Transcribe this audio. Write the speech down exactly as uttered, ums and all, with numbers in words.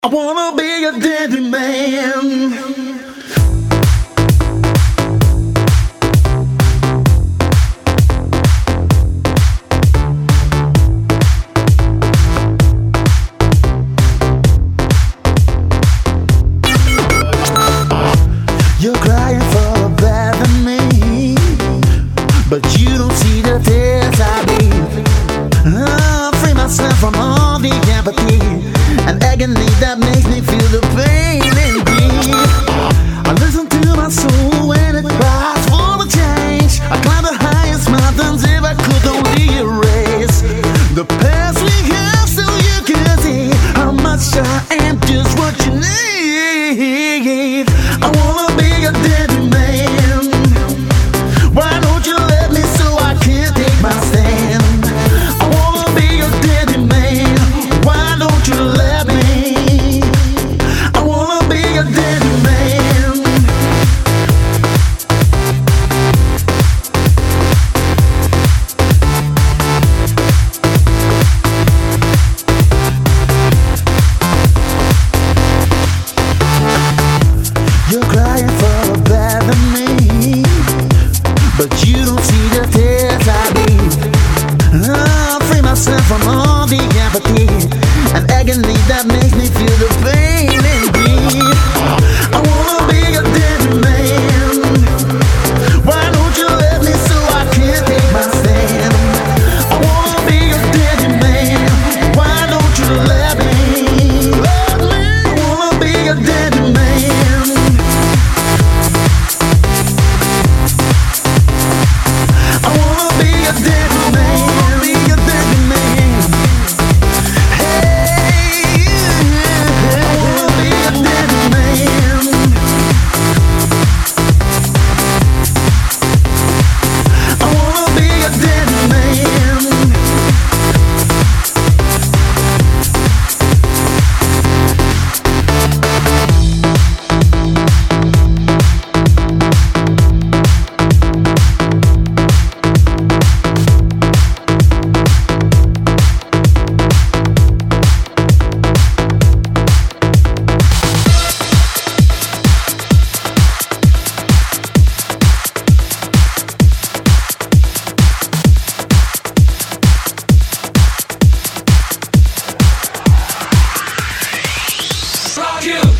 I wanna be a deadly man. You're crying for a better me, but you don't see the tears I bleed. I'll free myself from all the apathy and agony that makes me feel the pain indeed. I listen to my soul when it cries for a change. I climb the highest mountains if I could only erase the past we have, so you can see how much I am just what you need. I wanna be a deadly man. Why don't you let me so I can take my stand? I wanna be a deadly man. Why don't you let me? I wanna be a deadly man. You're crying for a better me, but you don't see the tears I bleed. I'll free myself from all the apathy and agony that makes me feel the pain indeed. I wanna be a deadly man. Why don't you let me so I can take my stand? I wanna be a deadly man. Why don't you let me? I wanna be a deadly man. I wanna be a deadly man, be a deadly man. Hey, I wanna be a deadly man. I wanna be a deadly man. Rock you!